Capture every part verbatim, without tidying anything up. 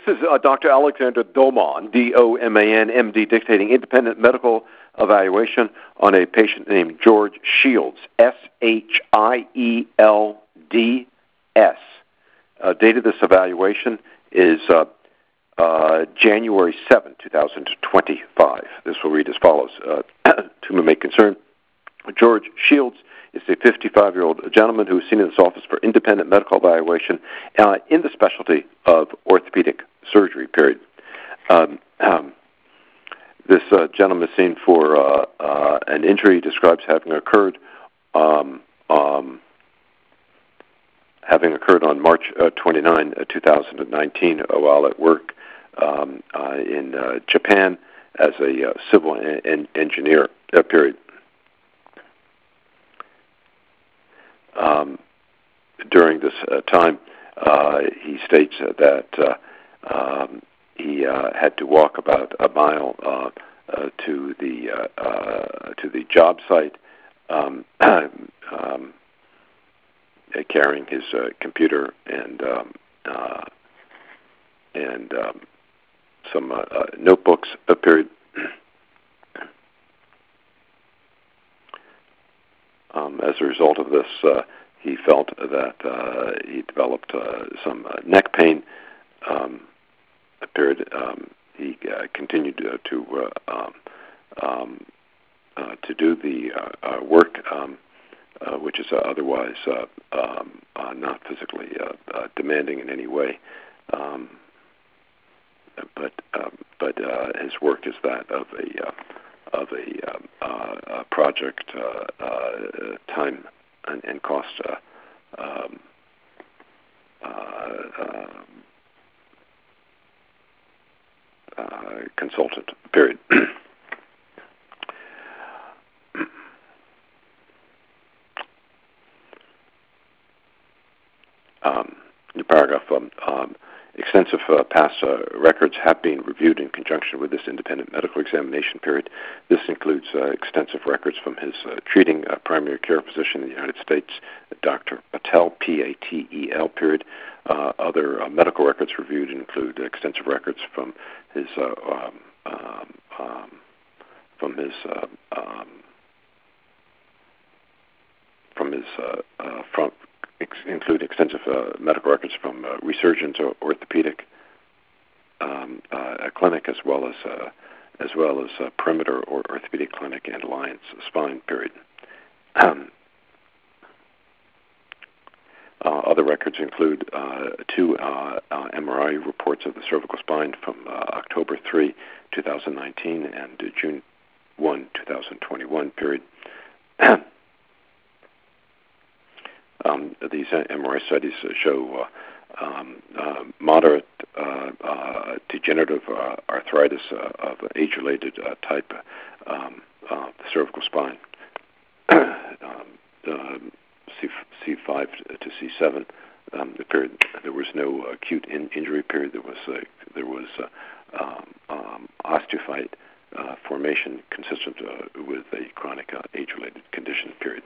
is uh, Doctor Alexander Doman, D O M A N, M D, dictating independent medical evaluation on a patient named George Shields, S H I E L D S. Uh, date of this evaluation is uh, uh, January seventh, twenty twenty-five. This will read as follows. Uh, to whom it may concern, George Shields is a fifty-five-year-old gentleman who is seen in this office for independent medical evaluation uh, in the specialty of orthopedic surgery, period. Um, um, this uh, gentleman is seen for uh, uh, an injury he describes having occurred um, um, having occurred on March uh, twenty-ninth, twenty nineteen, uh, while at work um, uh, in uh, Japan as a uh, civil en- en- engineer, uh, period. Um, during this uh, time, uh, he states uh, that uh, um, he uh, had to walk about a mile uh, uh, to the uh, uh, to the job site, um, um, carrying his uh, computer and um, uh, and um, some uh, uh, notebooks. A period. Um, as a result of this, uh, he felt that uh, he developed uh, some uh, neck pain. Um, a period. Um, he uh, continued to to, uh, um, um, uh, to do the uh, uh, work, um, uh, which is uh, otherwise uh, um, uh, not physically uh, uh, demanding in any way. Um, but um, but uh, his work is that of a uh, of a, um, uh, a project uh, uh, time and, and cost uh, um, uh, um, uh, consultant, period. um, new paragraph. Um, um, Extensive uh, past uh, records have been reviewed in conjunction with this independent medical examination period. This includes uh, extensive records from his uh, treating uh, primary care physician in the United States, Doctor Patel, P A T E L, period. Uh, other uh, medical records reviewed include extensive records from his uh, um, um, um, from his uh, um, from his uh, uh, front. Ex- include extensive uh, medical records from uh, Resurgence or Orthopedic um, uh, Clinic, as well as uh, as well as uh, Perimeter or Orthopedic Clinic and Alliance Spine, period. Um, uh, other records include uh, two uh, uh, M R I reports of the cervical spine from uh, October third, twenty nineteen, and uh, June first, twenty twenty-one, period. Um, these M R I studies show uh, um, uh, moderate uh, uh, degenerative uh, arthritis uh, of age-related uh, type um, uh, cervical spine, um, uh, C, C five to C seven. Um, the period, there was no acute in, injury period. There was uh, there was uh, um, um, osteophyte uh, formation consistent uh, with a chronic uh, age-related condition. Period.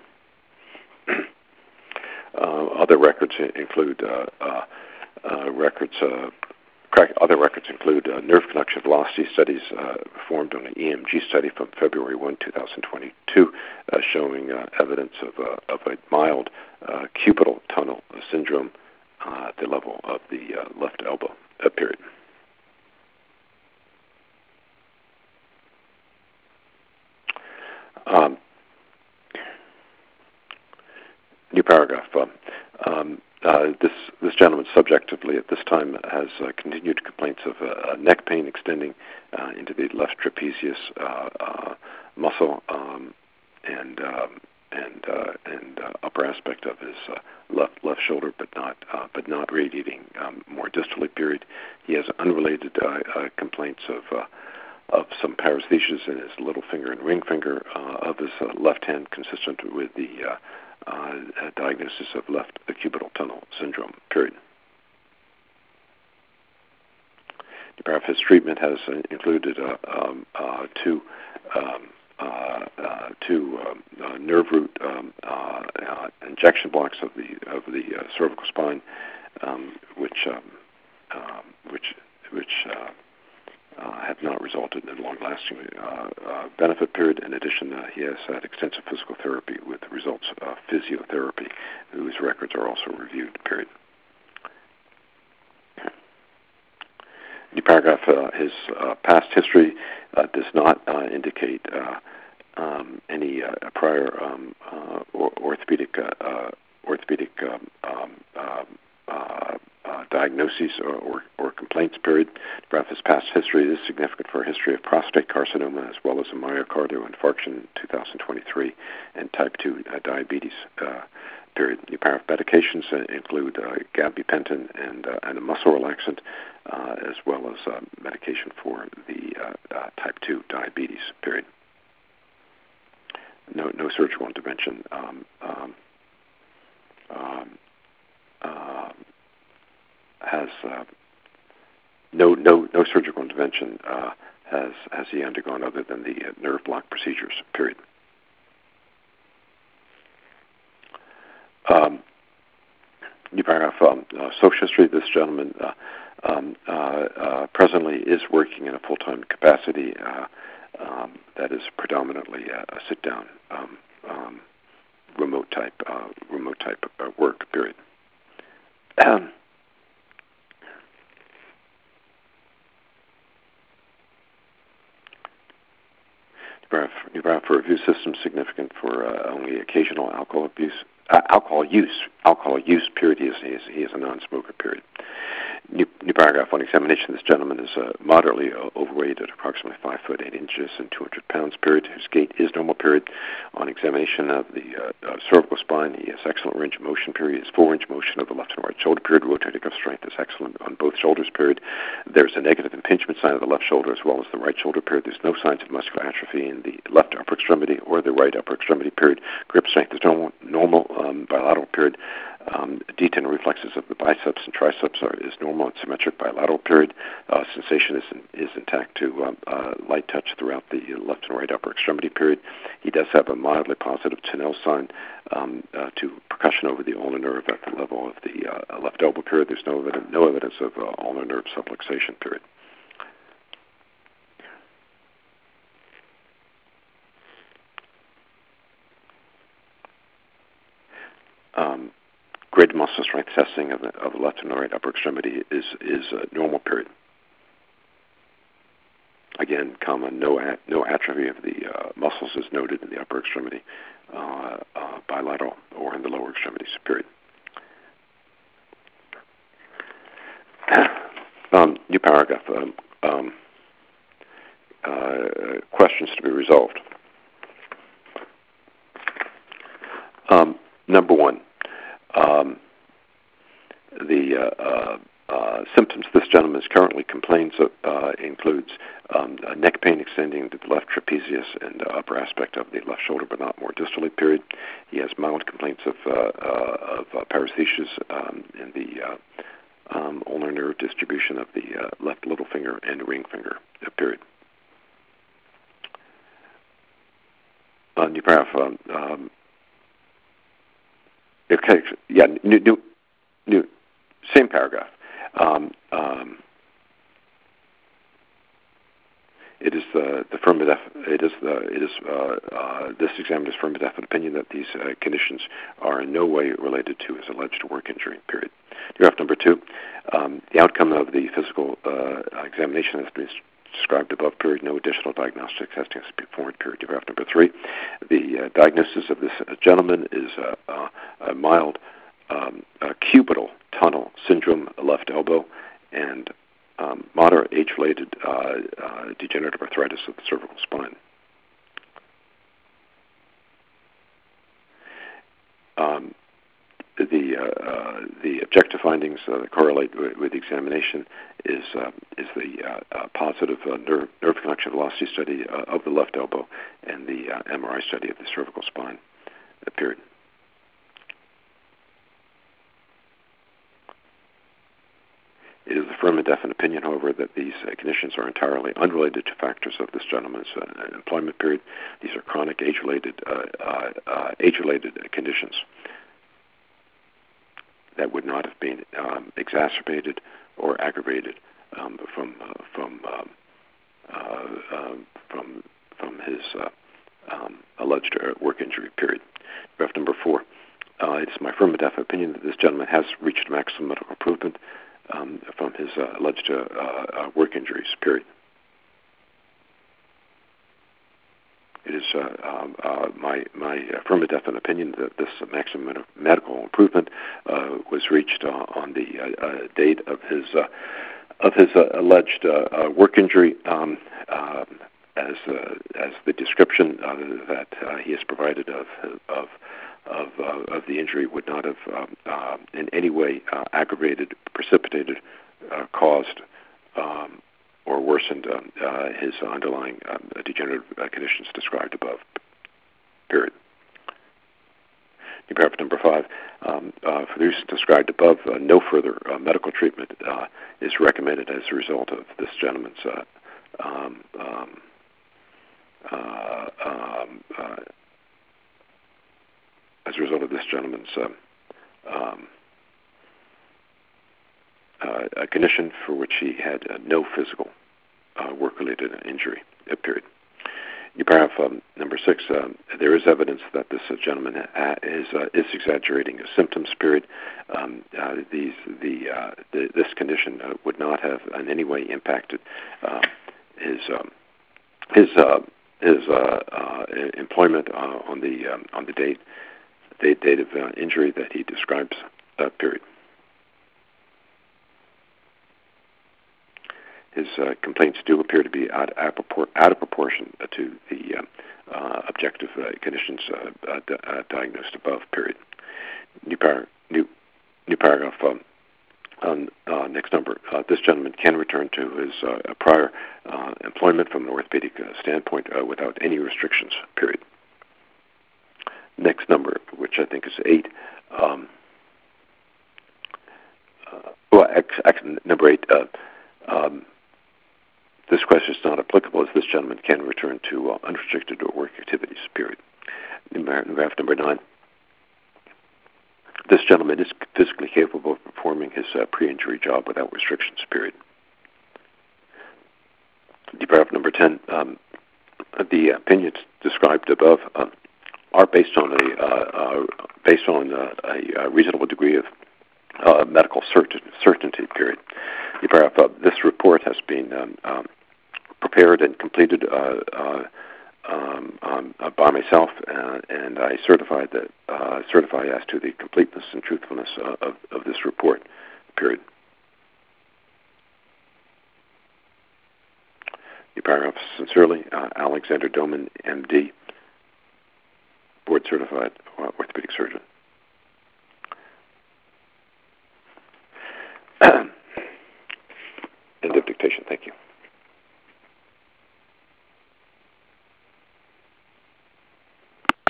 Uh, other records include uh, uh, uh, records. Uh, other records include uh, nerve conduction velocity studies uh, performed on an E M G study from February first, twenty twenty-two, uh, showing uh, evidence of, uh, of a mild uh, cubital tunnel syndrome uh, at the level of the uh, left elbow. Uh, period. Um, New paragraph. Um, um, uh, this this gentleman subjectively at this time has uh, continued complaints of uh, neck pain extending uh, into the left trapezius uh, uh, muscle um, and um, and uh, and uh, upper aspect of his uh, left left shoulder, but not uh, but not radiating um, more distally. Period. He has unrelated uh, uh, complaints of uh, of some paresthesias in his little finger and ring finger uh, of his uh, left hand, consistent with the uh, Uh, a diagnosis of left cubital tunnel syndrome, period. The paragraph, his treatment has uh, included uh, um, uh, two, um, uh, uh, two um, uh, nerve root um, uh, uh, injection blocks of the of the uh, cervical spine, um, which um, um, which lasting uh, uh, benefit period. In addition, uh, he has had extensive physical therapy with the results of physiotherapy, whose records are also reviewed, period. New paragraph, uh, his uh, past history uh, does not uh, indicate uh, um, any uh, prior um, uh, or, orthopedic uh, uh, orthopedic um, um, uh, uh, diagnoses or, or, or complaints, period. Paragraph, his past history is significant for a history of prostate carcinoma as well as a myocardial infarction in two thousand twenty-three and type two uh, diabetes, uh, period. New paragraph, medications uh, include uh, gabapentin and, uh, and a muscle relaxant, uh, as well as uh, medication for the uh, uh, type two diabetes, period. No, no surgical intervention um, um, um, uh, has uh, no no no surgical intervention uh, has has he undergone other than the uh, nerve block procedures, period. Um, new paragraph, um, uh, social history. This gentleman uh, um, uh, uh, presently is working in a full-time capacity uh, um, that is predominantly a, a sit-down um, um, remote type uh, remote type uh, work, period. Um, New paragraph, for review system significant for uh, only occasional alcohol abuse, uh, alcohol use, alcohol use, period. He is, he is, he is a non-smoker, period. New, new paragraph, on examination, this gentleman is uh, moderately uh, overweight at approximately five foot eight inches and two hundred pounds, period. His gait is normal, period. On examination of the uh, uh, cervical spine, he has excellent range of motion, period. His full range of motion of the left and right shoulder, period. Rotating of strength is excellent on both shoulders, period. There's a negative impingement sign of the left shoulder as well as the right shoulder, period. There's no signs of muscular atrophy in the left upper extremity or the right upper extremity, period. Grip strength is normal, normal um, bilateral, period. Um, detent reflexes of the biceps and triceps are is normal and symmetric bilateral, period. Uh, sensation is in, is intact to um, uh, light touch throughout the left and right upper extremity, period. He does have a mildly positive Tinel sign um, uh, to percussion over the ulnar nerve at the level of the uh, left elbow, period. There's no evidence, no evidence of uh, ulnar nerve subluxation, period. Um, Graded muscle strength testing of the, of the left and the right upper extremity is is uh, normal, period. Again, comma, no at, no atrophy of the uh, muscles is noted in the upper extremity, uh, uh, bilateral, or in the lower extremities, period. um, new paragraph. Um, um, uh, questions to be resolved. Um, number one. Um, the uh, uh, uh, symptoms this gentleman currently complains of uh, includes um, neck pain extending to the left trapezius and uh, upper aspect of the left shoulder, but not more distally, period. He has mild complaints of, uh, uh, of uh, paresthesias um, in the uh, um, ulnar nerve distribution of the uh, left little finger and ring finger, uh, period. Uh, new paragraph. Um, um, okay, yeah, new, new, new, same paragraph. Um, um, it is the the firm def- it is the it is uh, uh, this examiner's firm definite opinion that these uh, conditions are in no way related to his alleged work injury, period. Paragraph number two. Um, the outcome of the physical uh, examination has been described above, period. No additional diagnostic testing has been performed, period. Paragraph number three. The uh, diagnosis of this uh, gentleman is uh, uh, a mild um, uh, cubital tunnel syndrome, left elbow, and um, moderate age-related uh, uh, degenerative arthritis of the cervical spine. Um, the uh, uh, the objective findings uh, that correlate with, with the examination is uh, is the uh, uh, positive uh, nerve, nerve conduction velocity study uh, of the left elbow and the uh, M R I study of the cervical spine, uh, period. It is the firm and definite opinion, however, that these uh, conditions are entirely unrelated to factors of this gentleman's uh, employment period. These are chronic age-related uh, uh, uh, age-related conditions that would not have been um, exacerbated or aggravated um, from uh, from um, uh, um, from from his uh, um, alleged work injury period. Paragraph number four. Uh, it is my firm and definite opinion that this gentleman has reached maximum medical improvement um, from his uh, alleged uh, uh, work injuries period. It is uh, um, uh, my my firm and definite opinion that this maximum medical improvement uh, was reached uh, on the uh, uh, date of his uh, of his uh, alleged uh, uh, work injury, um, uh, as uh, as the description uh, that uh, he has provided of of of, uh, of the injury would not have um, uh, in any way uh, aggravated, precipitated, uh, caused. Um, or worsened um, uh, his underlying um, degenerative uh, conditions described above, period. In paragraph number five, um, uh, for the reasons described above, uh, no further uh, medical treatment uh, is recommended as a result of this gentleman's uh, um, um, uh, um, uh, as a result of this gentleman's um, um, Uh, a condition for which he had uh, no physical uh, work-related injury, uh, period. In paragraph um, number six, um, there is evidence that this uh, gentleman uh, is uh, is exaggerating his symptoms, period. Um, uh, these the, uh, the this condition uh, would not have in any way impacted uh, his um, his uh, his uh, uh, employment uh, on the um, on the date the date of uh, injury that he describes, uh, period. His uh, complaints do appear to be out, out, propor- out of proportion to the uh, uh, objective uh, conditions uh, uh, d- uh, diagnosed above, period. New, par- new, new paragraph, um, on uh, next number. Uh, this gentleman can return to his uh, prior uh, employment from an orthopedic uh, standpoint uh, without any restrictions, period. Next number, which I think is eight. Um, uh, well, X, X, number eight. Uh, um, This question is not applicable as this gentleman can return to uh, unrestricted or work activities, period. In paragraph number nine, this gentleman is physically capable of performing his uh, pre-injury job without restrictions, period. In paragraph number ten, um, the opinions described above uh, are based on a uh, uh, based on uh, a, a reasonable degree of uh, medical certain, certainty, period. In paragraph, uh, this report has been um, um, prepared and completed uh, uh, um, um, uh, by myself, uh, and I certify that uh, certify as to the completeness and truthfulness uh, of, of this report, period. The paragraph, sincerely, uh, Alexander Doman, M D, board certified uh, orthopedic surgeon. End of dictation. Thank you.